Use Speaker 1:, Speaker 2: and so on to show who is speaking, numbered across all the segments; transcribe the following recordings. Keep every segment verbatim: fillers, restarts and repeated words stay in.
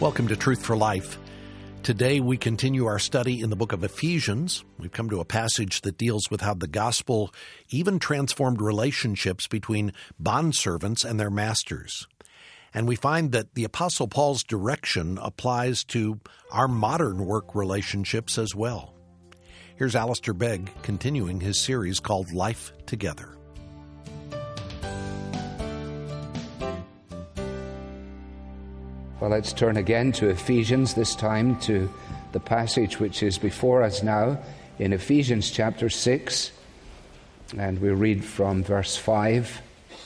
Speaker 1: Welcome to Truth for Life. Today we continue our study in the book of Ephesians. We've come to a passage that deals with how the gospel even transformed relationships between bondservants and their masters. And we find that the Apostle Paul's direction applies to our modern work relationships as well. Here's Alistair Begg continuing his series called Life Together.
Speaker 2: Well, let's turn again to Ephesians, this time to the passage which is before us now in Ephesians chapter six. And we'll read from verse five.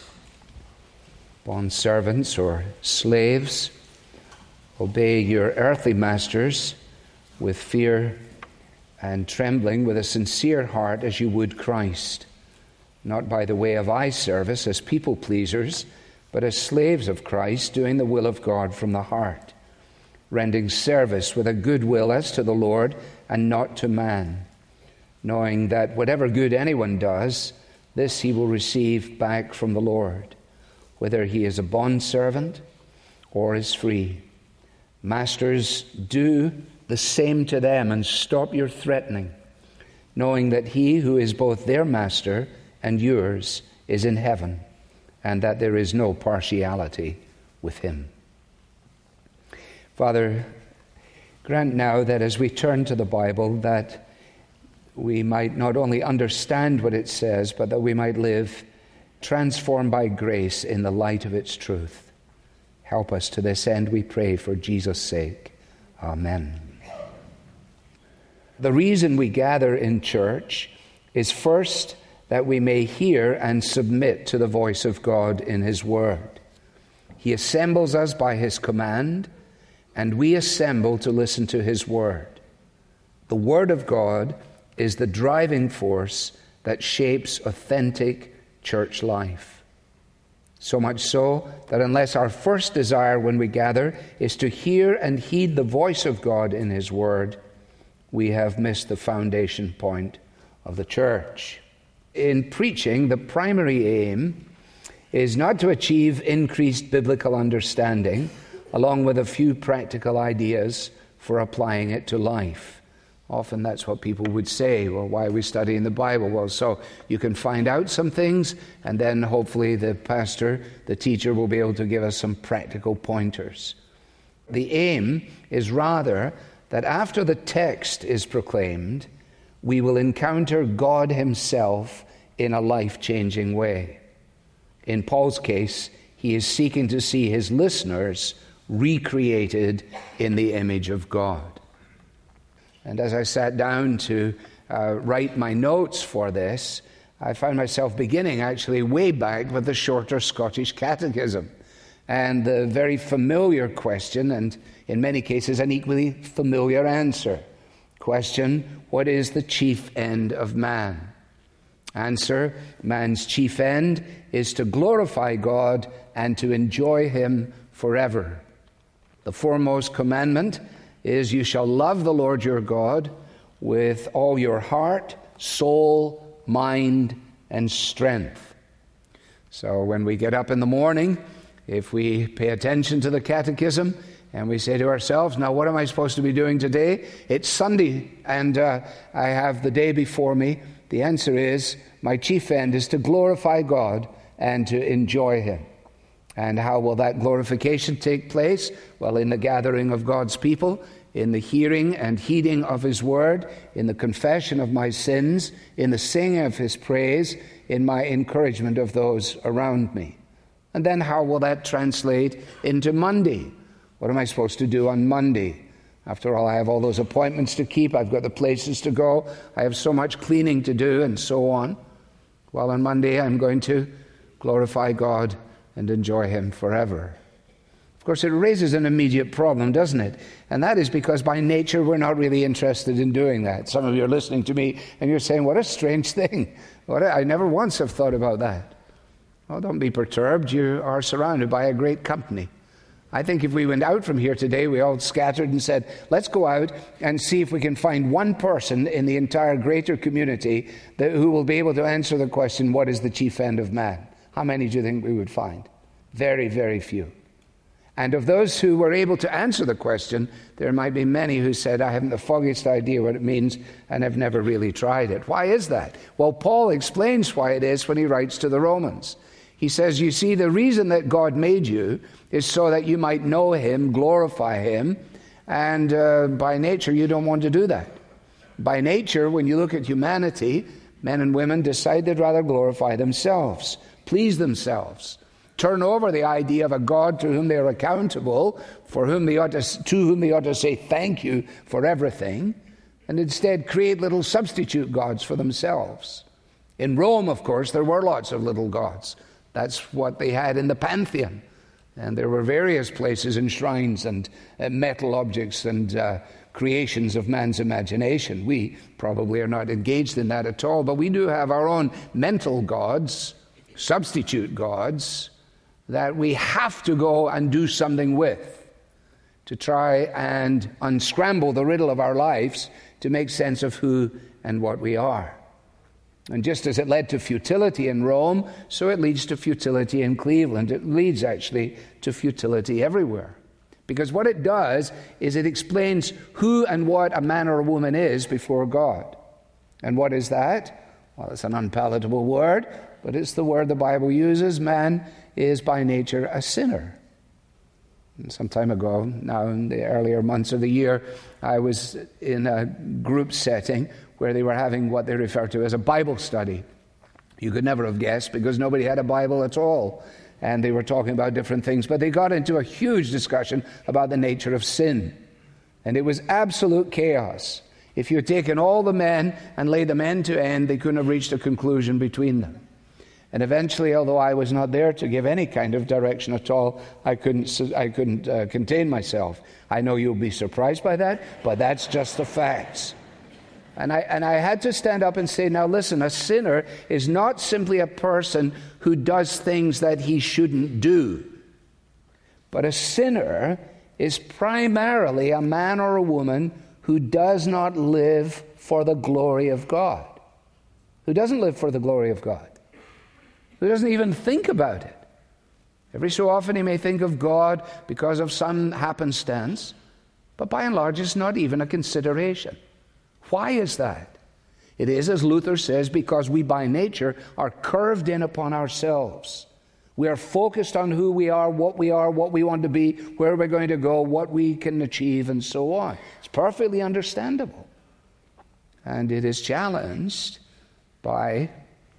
Speaker 2: Bondservants or slaves, obey your earthly masters with fear and trembling, with a sincere heart as you would Christ, not by the way of eye service as people pleasers, but as slaves of Christ, doing the will of God from the heart, rendering service with a good will as to the Lord and not to man, knowing that whatever good anyone does, this he will receive back from the Lord, whether he is a bondservant or is free. Masters, do the same to them and stop your threatening, knowing that he who is both their master and yours is in heaven, and that there is no partiality with him. Father, grant now that as we turn to the Bible, that we might not only understand what it says, but that we might live transformed by grace in the light of its truth. Help us to this end, we pray, for Jesus' sake. Amen. The reason we gather in church is first that we may hear and submit to the voice of God in His Word. He assembles us by His command, and we assemble to listen to His Word. The Word of God is the driving force that shapes authentic church life. So much so that unless our first desire when we gather is to hear and heed the voice of God in His Word, we have missed the foundation point of the church. In preaching, the primary aim is not to achieve increased biblical understanding, along with a few practical ideas for applying it to life. Often that's what people would say. Well, why are we studying the Bible? Well, so you can find out some things, and then hopefully the pastor, the teacher, will be able to give us some practical pointers. The aim is rather that after the text is proclaimed, we will encounter God Himself in a life-changing way. In Paul's case, he is seeking to see his listeners recreated in the image of God. And as I sat down to uh, write my notes for this, I found myself beginning actually way back with the shorter Scottish Catechism, and the very familiar question, and in many cases an equally familiar answer. Question: what is the chief end of man? Answer: man's chief end is to glorify God and to enjoy Him forever. The foremost commandment is, you shall love the Lord your God with all your heart, soul, mind, and strength. So when we get up in the morning, if we pay attention to the catechism and we say to ourselves, now what am I supposed to be doing today? It's Sunday and uh, I have the day before me. The answer is, my chief end is to glorify God and to enjoy Him. And how will that glorification take place? Well, in the gathering of God's people, in the hearing and heeding of His Word, in the confession of my sins, in the singing of His praise, in my encouragement of those around me. And then how will that translate into Monday? What am I supposed to do on Monday? After all, I have all those appointments to keep. I've got the places to go. I have so much cleaning to do and so on. Well, on Monday, I'm going to glorify God and enjoy Him forever. Of course, it raises an immediate problem, doesn't it? And that is because by nature, we're not really interested in doing that. Some of you are listening to me and you're saying, what a strange thing. What a, I never once have thought about that. Well, don't be perturbed. You are surrounded by a great company. I think if we went out from here today, we all scattered and said, let's go out and see if we can find one person in the entire greater community that, who will be able to answer the question, what is the chief end of man? How many do you think we would find? Very, very few. And of those who were able to answer the question, there might be many who said, I haven't the foggiest idea what it means and have never really tried it. Why is that? Well, Paul explains why it is when he writes to the Romans. He says, you see, the reason that God made you is so that you might know him, glorify him, and uh, by nature you don't want to do that. By nature, when you look at humanity, men and women decide they'd rather glorify themselves, please themselves, turn over the idea of a God to whom they are accountable, for whom they ought to, to whom they ought to say thank you for everything, and instead create little substitute gods for themselves. In Rome, of course, there were lots of little gods. That's what they had in the Pantheon. And there were various places and shrines and uh, metal objects and uh, creations of man's imagination. We probably are not engaged in that at all, but we do have our own mental gods, substitute gods, that we have to go and do something with to try and unscramble the riddle of our lives to make sense of who and what we are. And just as it led to futility in Rome, so it leads to futility in Cleveland. It leads actually to futility everywhere. Because what it does is it explains who and what a man or a woman is before God. And what is that? Well, it's an unpalatable word, but it's the word the Bible uses. Man is by nature a sinner. And some time ago, now in the earlier months of the year, I was in a group setting where they were having what they refer to as a Bible study. You could never have guessed because nobody had a Bible at all. And they were talking about different things, but they got into a huge discussion about the nature of sin. And it was absolute chaos. If you had taken all the men and laid them end to end, they couldn't have reached a conclusion between them. And eventually, although I was not there to give any kind of direction at all, I couldn't, I couldn't uh, contain myself. I know you'll be surprised by that, but that's just the facts. And I, and I had to stand up and say, now listen, a sinner is not simply a person who does things that he shouldn't do. But a sinner is primarily a man or a woman who does not live for the glory of God. Who doesn't live for the glory of God. Who doesn't even think about it. Every so often he may think of God because of some happenstance, but by and large it's not even a consideration. Why is that? It is, as Luther says, because we by nature are curved in upon ourselves. We are focused on who we are, what we are, what we want to be, where we're going to go, what we can achieve, and so on. It's perfectly understandable. And it is challenged by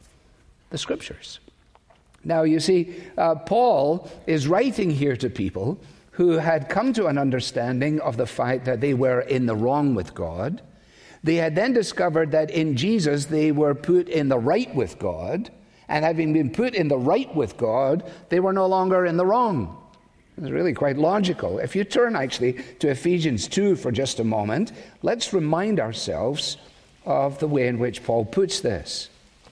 Speaker 2: the Scriptures. Now, you see, uh, Paul is writing here to people who had come to an understanding of the fact that they were in the wrong with God. They had then discovered that in Jesus they were put in the right with God, and having been put in the right with God, they were no longer in the wrong. It's really quite logical. If you turn actually to Ephesians two for just a moment, let's remind ourselves of the way in which Paul puts this.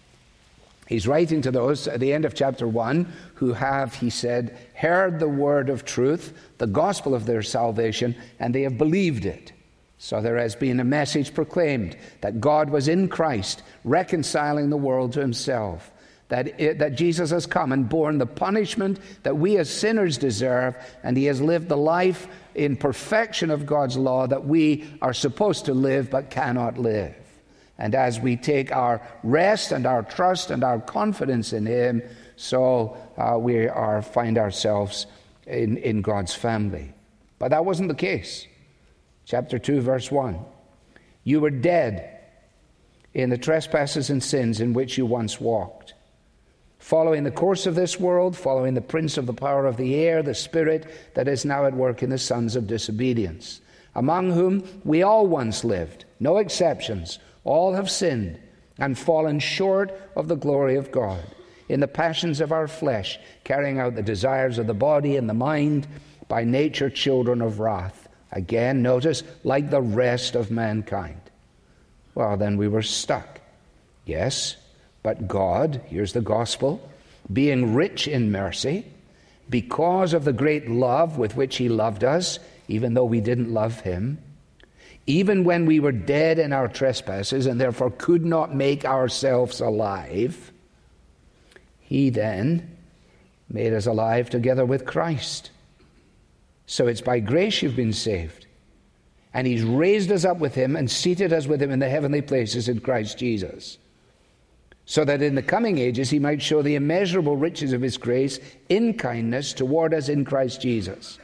Speaker 2: He's writing to those at the end of chapter one who have, he said, heard the word of truth, the gospel of their salvation, and they have believed it. So there has been a message proclaimed that God was in Christ, reconciling the world to himself, that, it, that Jesus has come and borne the punishment that we as sinners deserve, and he has lived the life in perfection of God's law that we are supposed to live but cannot live. And as we take our rest and our trust and our confidence in him, so uh, we are find ourselves in, in God's family. But that wasn't the case. Chapter two, verse one. You were dead in the trespasses and sins in which you once walked, following the course of this world, following the prince of the power of the air, the spirit that is now at work in the sons of disobedience, among whom we all once lived, no exceptions. All have sinned and fallen short of the glory of God, in the passions of our flesh, carrying out the desires of the body and the mind, by nature children of wrath. Again, notice, like the rest of mankind. Well, then we were stuck. Yes, but God, here's the gospel, being rich in mercy, because of the great love with which he loved us, even though we didn't love him, even when we were dead in our trespasses and therefore could not make ourselves alive, he then made us alive together with Christ. So it's by grace you've been saved. And he's raised us up with him and seated us with him in the heavenly places in Christ Jesus, so that in the coming ages he might show the immeasurable riches of his grace in kindness toward us in Christ Jesus.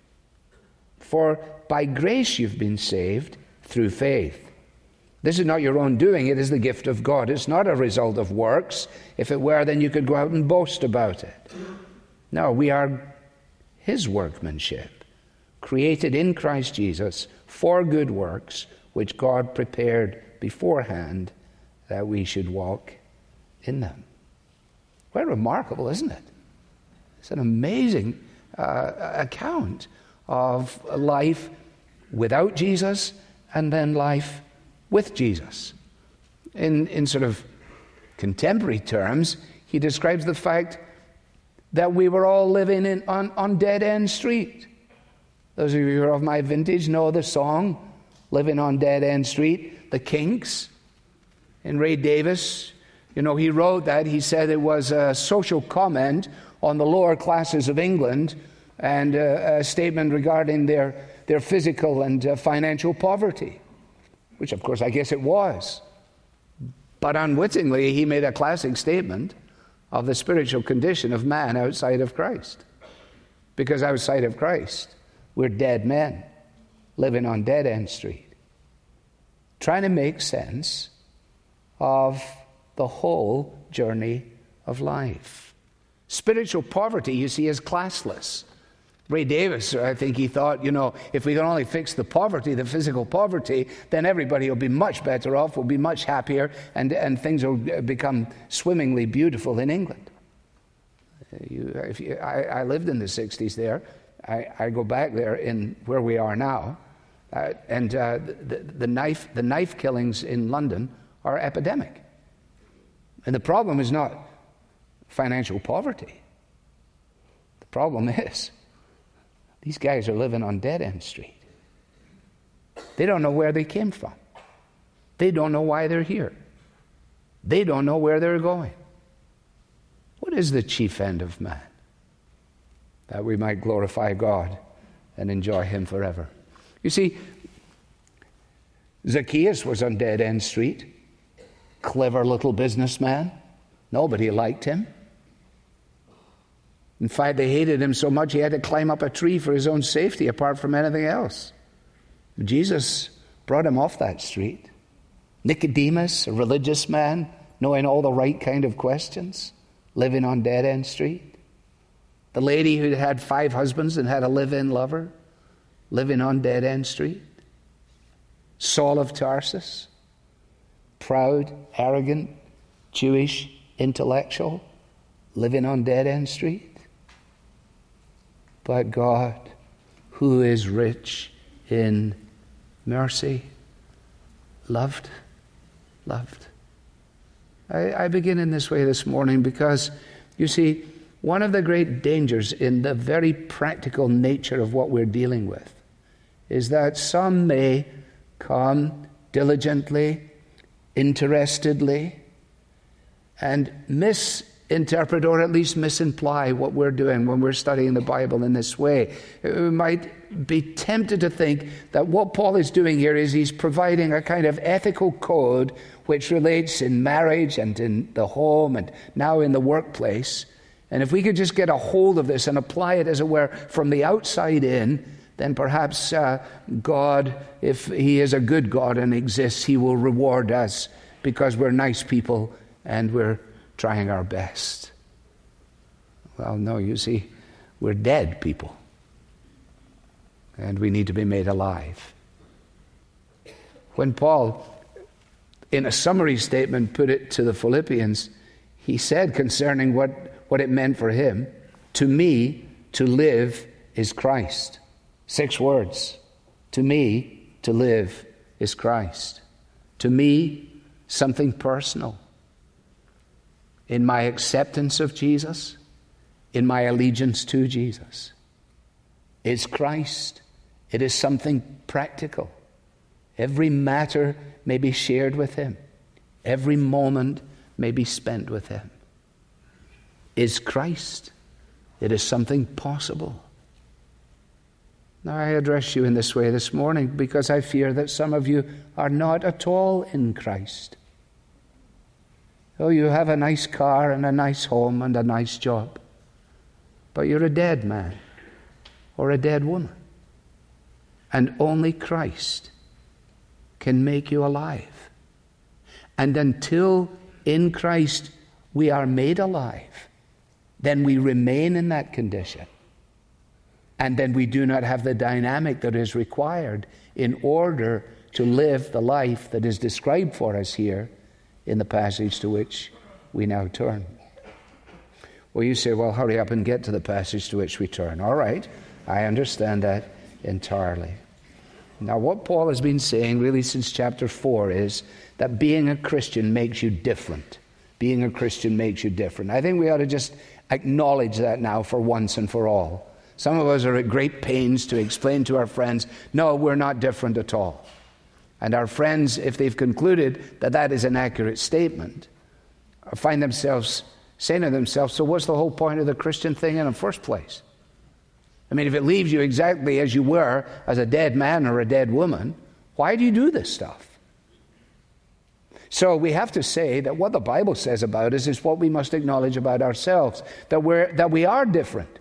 Speaker 2: For by grace you've been saved through faith. This is not your own doing, it is the gift of God. It's not a result of works. If it were, then you could go out and boast about it. No, we are his workmanship, created in Christ Jesus for good works, which God prepared beforehand that we should walk in them. Quite remarkable, isn't it? It's an amazing uh, account of life without Jesus and then life with Jesus. In, in sort of contemporary terms, he describes the fact that we were all living in, on, on Dead End Street. Those of you who are of my vintage know the song, Living on Dead End Street, the Kinks. And Ray Davis, you know, he wrote that. He said it was a social comment on the lower classes of England and a, a statement regarding their, their physical and uh, financial poverty, which, of course, I guess it was. But unwittingly, he made a classic statement of the spiritual condition of man outside of Christ. Because outside of Christ, we're dead men living on Dead End Street, trying to make sense of the whole journey of life. Spiritual poverty, you see, is classless. Ray Davis, I think he thought, you know, if we can only fix the poverty, the physical poverty, then everybody will be much better off, will be much happier, and, and things will become swimmingly beautiful in England. You, if you, I, I lived in the sixties there. I, I go back there in where we are now, uh, and uh, the, the knife the knife killings in London are epidemic. And the problem is not financial poverty. The problem is these guys are living on Dead End Street. They don't know where they came from. They don't know why they're here. They don't know where they're going. What is the chief end of man? That we might glorify God and enjoy him forever. You see, Zacchaeus was on Dead End Street. Clever little businessman. Nobody liked him. In fact, they hated him so much he had to climb up a tree for his own safety apart from anything else. Jesus brought him off that street. Nicodemus, a religious man, knowing all the right kind of questions, living on Dead End Street. The lady who had five husbands and had a live-in lover, living on Dead End Street. Saul of Tarsus, proud, arrogant, Jewish intellectual, living on Dead End Street. But God, who is rich in mercy, loved, loved. I, I begin in this way this morning because, you see, one of the great dangers in the very practical nature of what we're dealing with is that some may come diligently, interestedly, and misinterpret or at least misimply what we're doing when we're studying the Bible in this way. We might be tempted to think that what Paul is doing here is he's providing a kind of ethical code which relates in marriage and in the home and now in the workplace. And if we could just get a hold of this and apply it, as it were, from the outside in, then perhaps uh, God, if he is a good God and exists, he will reward us because we're nice people and we're trying our best. Well, no, you see, we're dead people. And we need to be made alive. When Paul, in a summary statement, put it to the Philippians, he said concerning what, what it meant for him, to me, to live is Christ. Six words. To me, to live is Christ. To me, something personal. In my acceptance of Jesus, in my allegiance to Jesus. It's Christ. It is something practical. Every matter may be shared with him. Every moment may be spent with him. Is Christ. It is something possible. Now, I address you in this way this morning because I fear that some of you are not at all in Christ. Oh, you have a nice car and a nice home and a nice job, but you're a dead man or a dead woman. And only Christ can make you alive. And until in Christ we are made alive, then we remain in that condition. And then we do not have the dynamic that is required in order to live the life that is described for us here in the passage to which we now turn. Well, you say, well, hurry up and get to the passage to which we turn. All right, I understand that entirely. Now, what Paul has been saying really since chapter four is that being a Christian makes you different. Being a Christian makes you different. I think we ought to just acknowledge that now for once and for all. Some of us are at great pains to explain to our friends, no, we're not different at all. And our friends, if they've concluded that that is an accurate statement, find themselves saying to themselves, so what's the whole point of the Christian thing in the first place? I mean, if it leaves you exactly as you were, as a dead man or a dead woman, why do you do this stuff? So we have to say that what the Bible says about us is what we must acknowledge about ourselves, that we're that we are different,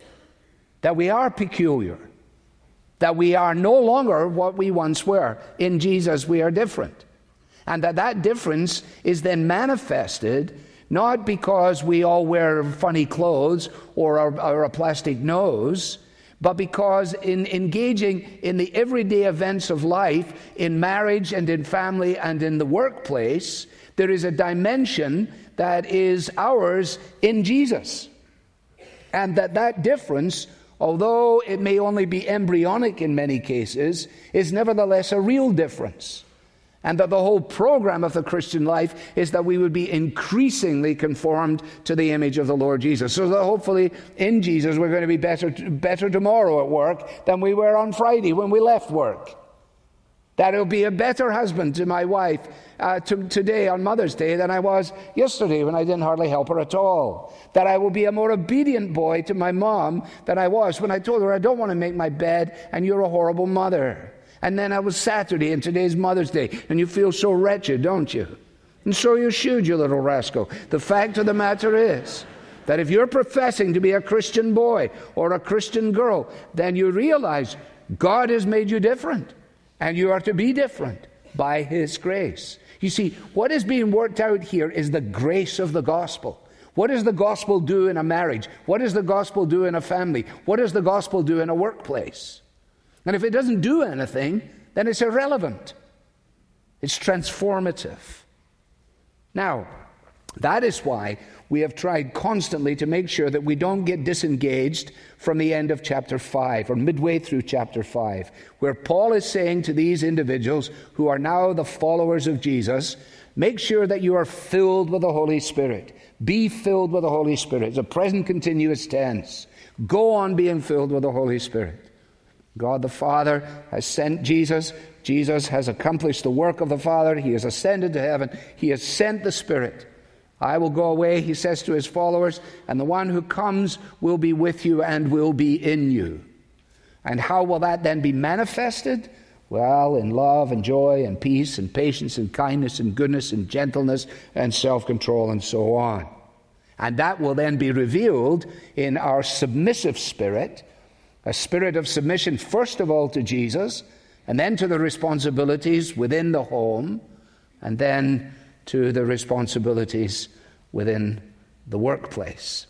Speaker 2: that we are peculiar, that we are no longer what we once were. In Jesus we are different. And that that difference is then manifested not because we all wear funny clothes or a, or a plastic nose, but because in engaging in the everyday events of life, in marriage and in family and in the workplace, there is a dimension that is ours in Jesus. And that that difference, although it may only be embryonic in many cases, is nevertheless a real difference. And that the whole program of the Christian life is that we would be increasingly conformed to the image of the Lord Jesus. So that hopefully in Jesus we're going to be better, better tomorrow at work than we were on Friday when we left work. That I'll be a better husband to my wife uh, to, today on Mother's Day than I was yesterday when I didn't hardly help her at all. That I will be a more obedient boy to my mom than I was when I told her I don't want to make my bed and you're a horrible mother. And then it was Saturday and today's Mother's Day, and you feel so wretched, don't you? And so you should, you little rascal. The fact of the matter is that if you're professing to be a Christian boy or a Christian girl, then you realize God has made you different, and you are to be different by His grace. You see, what is being worked out here is the grace of the gospel. What does the gospel do in a marriage? What does the gospel do in a family? What does the gospel do in a workplace? And if it doesn't do anything, then it's irrelevant. It's transformative. Now, that is why we have tried constantly to make sure that we don't get disengaged from the end of chapter five, or midway through chapter five, where Paul is saying to these individuals who are now the followers of Jesus, make sure that you are filled with the Holy Spirit. Be filled with the Holy Spirit. It's a present continuous tense. Go on being filled with the Holy Spirit. God the Father has sent Jesus. Jesus has accomplished the work of the Father. He has ascended to heaven. He has sent the Spirit. I will go away, he says to his followers, and the one who comes will be with you and will be in you. And how will that then be manifested? Well, in love and joy and peace and patience and kindness and goodness and gentleness and self-control and so on. And that will then be revealed in our submissive spirit, a spirit of submission, first of all to Jesus, and then to the responsibilities within the home, and then to the responsibilities within the workplace.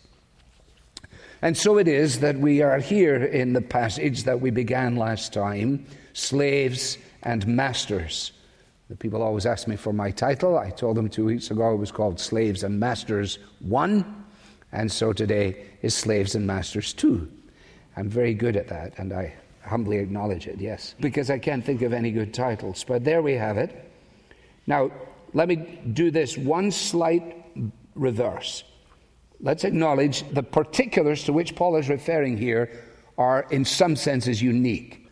Speaker 2: And so it is that we are here in the passage that we began last time, slaves and masters. The people always ask me for my title. I told them two weeks ago it was called Slaves and Masters one, and so today is Slaves and Masters two. I'm very good at that, and I humbly acknowledge it, yes, because I can't think of any good titles. But there we have it. Now, let me do this one slight reverse. Let's acknowledge the particulars to which Paul is referring here are in some senses unique.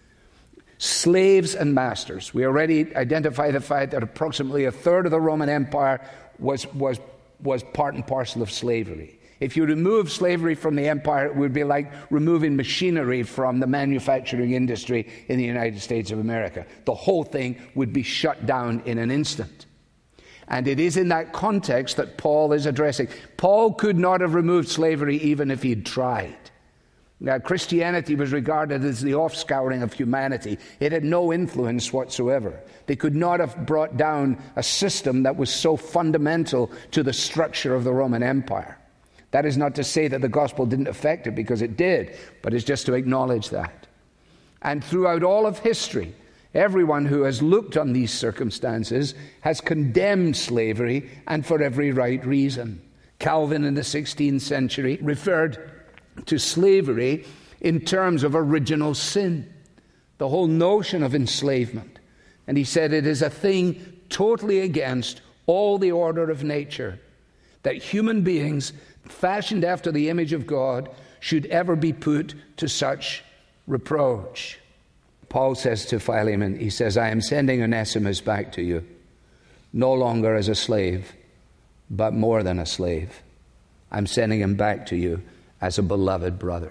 Speaker 2: Slaves and masters. We already identify the fact that approximately a third of the Roman Empire was, was, was part and parcel of slavery. If you remove slavery from the empire, it would be like removing machinery from the manufacturing industry in the United States of America. The whole thing would be shut down in an instant. And it is in that context that Paul is addressing. Paul could not have removed slavery even if he'd tried. Now, Christianity was regarded as the offscouring of humanity. It had no influence whatsoever. They could not have brought down a system that was so fundamental to the structure of the Roman Empire. That is not to say that the gospel didn't affect it, because it did, but it's just to acknowledge that. And throughout all of history, everyone who has looked on these circumstances has condemned slavery, and for every right reason. Calvin in the sixteenth century referred to slavery in terms of original sin, the whole notion of enslavement. And he said it is a thing totally against all the order of nature, that human beings fashioned after the image of God should ever be put to such reproach. Paul says to Philemon, he says, I am sending Onesimus back to you, no longer as a slave, but more than a slave. I'm sending him back to you as a beloved brother.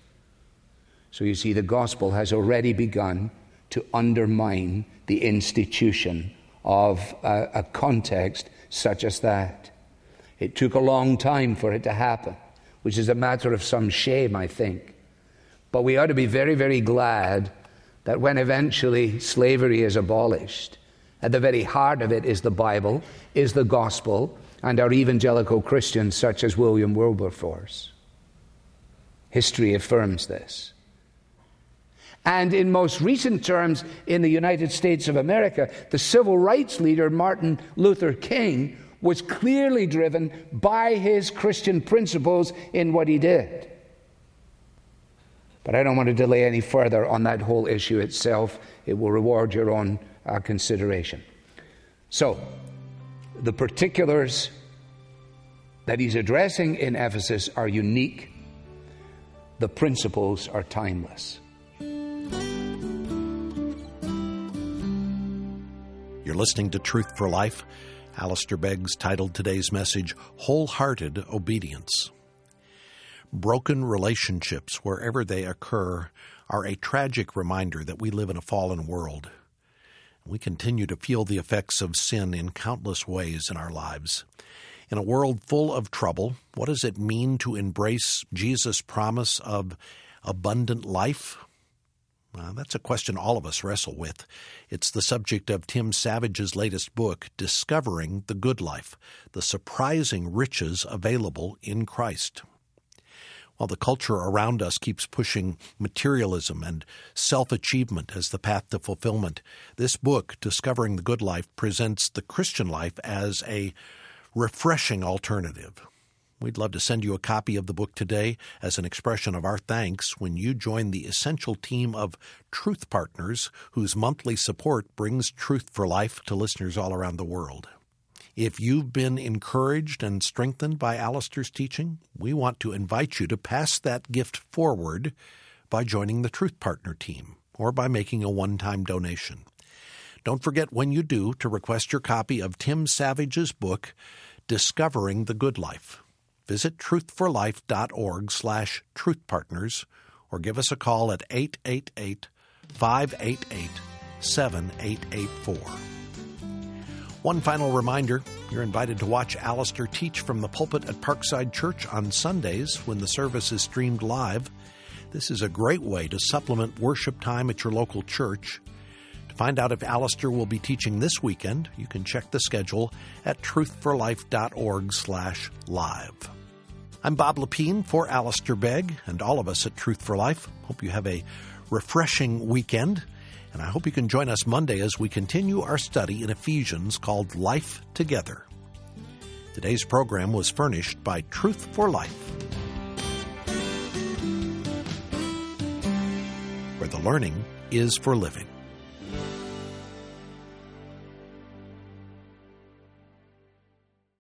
Speaker 2: So you see, the gospel has already begun to undermine the institution of a, a context such as that. It took a long time for it to happen, which is a matter of some shame, I think. But we ought to be very, very glad that when eventually slavery is abolished, at the very heart of it is the Bible, is the gospel, and our evangelical Christians such as William Wilberforce. History affirms this. And in most recent terms, in the United States of America, the civil rights leader Martin Luther King was clearly driven by his Christian principles in what he did. But I don't want to delay any further on that whole issue itself. It will reward your own uh, consideration. So, the particulars that he's addressing in Ephesus are unique. The principles are timeless.
Speaker 1: You're listening to Truth for Life. Alistair Beggs titled today's message, Wholehearted Obedience. Broken relationships, wherever they occur, are a tragic reminder that we live in a fallen world. We continue to feel the effects of sin in countless ways in our lives. In a world full of trouble, what does it mean to embrace Jesus' promise of abundant life? Well, that's a question all of us wrestle with. It's the subject of Tim Savage's latest book, Discovering the Good Life, the surprising riches available in Christ. While the culture around us keeps pushing materialism and self-achievement as the path to fulfillment, this book, Discovering the Good Life, presents the Christian life as a refreshing alternative. We'd love to send you a copy of the book today as an expression of our thanks when you join the essential team of Truth Partners whose monthly support brings Truth for Life to listeners all around the world. If you've been encouraged and strengthened by Alistair's teaching, we want to invite you to pass that gift forward by joining the Truth Partner team or by making a one-time donation. Don't forget when you do to request your copy of Tim Savage's book, Discovering the Good Life. Visit truthforlife.org slash truthpartners or give us a call at eight eight eight, five eight eight, seven eight eight four. One final reminder, you're invited to watch Alistair teach from the pulpit at Parkside Church on Sundays when the service is streamed live. This is a great way to supplement worship time at your local church. To find out if Alistair will be teaching this weekend, you can check the schedule at truthforlife.org slash live. I'm Bob Lepine for Alistair Begg and all of us at Truth for Life. Hope you have a refreshing weekend, and I hope you can join us Monday as we continue our study in Ephesians called Life Together. Today's program was furnished by Truth for Life, where the learning is for living.